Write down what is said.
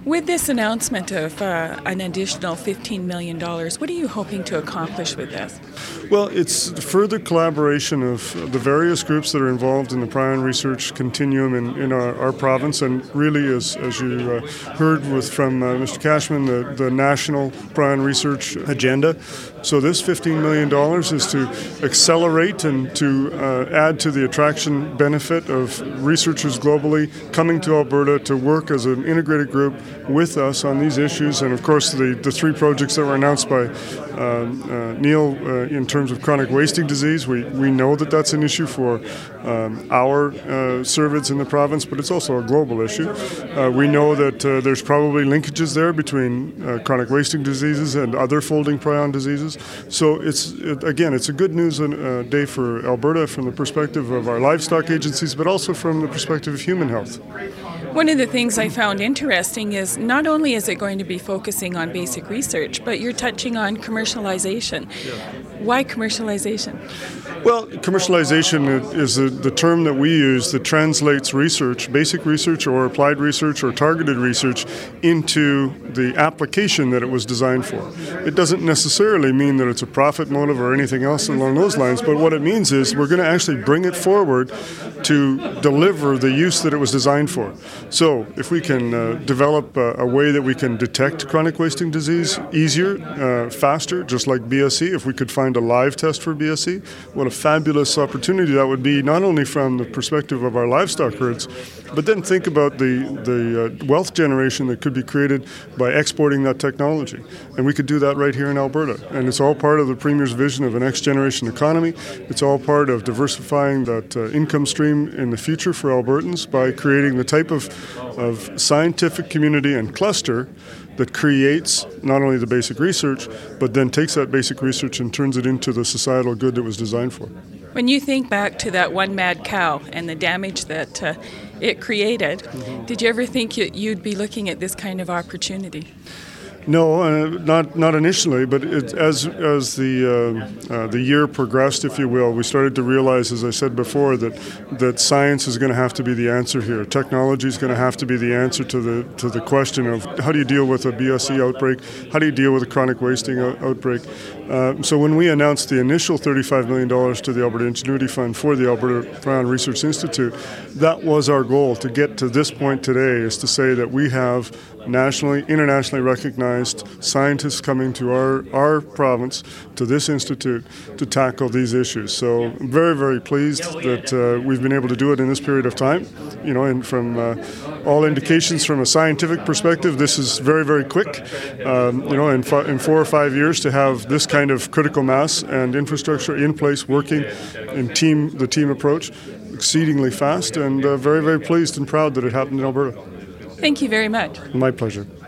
With this announcement of an additional $15 million, what are you hoping to accomplish with this? Well, it's further collaboration of the various groups that are involved in the prion research continuum in our province, and really, as you heard from Mr. Cashman, the national prion research agenda. So this $15 million is to accelerate and to add to the attraction benefit of researchers globally coming to Alberta to work as an integrated group with us on these issues. And of course, the three projects that were announced by Neil in terms of chronic wasting disease, we know that that's an issue for our cervids in the province, but it's also a global issue. We know that there's probably linkages there between chronic wasting diseases and other folding prion diseases. So it's a good news day for Alberta from the perspective of our livestock agencies, but also from the perspective of human health. One of the things I found interesting is not only is it going to be focusing on basic research, but you're touching on commercialization. Yeah. Why commercialization? Well, commercialization is the term that we use that translates research, basic research or applied research or targeted research, into the application that it was designed for. It doesn't necessarily mean that it's a profit motive or anything else along those lines, but what it means is we're going to actually bring it forward to deliver the use that it was designed for. So if we can develop a way that we can detect chronic wasting disease easier, faster, just like BSE, if we could find a live test for BSE, what a fabulous opportunity that would be, not only from the perspective of our livestock herds, but then think about the wealth generation that could be created by exporting that technology. And we could do that right here in Alberta. And it's all part of the Premier's vision of a next-generation economy. It's all part of diversifying that income stream in the future for Albertans by creating the type of scientific community and cluster that creates not only the basic research, but then takes that basic research and turns it into the societal good it was designed for. When you think back to that one mad cow and the damage that it created, did you ever think you'd be looking at this kind of opportunity? No, not initially, but as the year progressed, if you will, we started to realize, as I said before, that science is going to have to be the answer here. Technology is going to have to be the answer to the question of how do you deal with a BSE outbreak, how do you deal with a chronic wasting outbreak. So when we announced the initial $35 million to the Alberta Ingenuity Fund for the Alberta Prion Research Institute, that was our goal. To get to this point today is to say that we have nationally, internationally recognized scientists coming to our province, to this institute, to tackle these issues. So I'm very, very pleased that we've been able to do it in this period of time. You know, and from all indications from a scientific perspective, this is very, very quick. In 4 or 5 years to have this kind of critical mass and infrastructure in place working in the team approach, exceedingly fast, and very, very pleased and proud that it happened in Alberta. Thank you very much. My pleasure.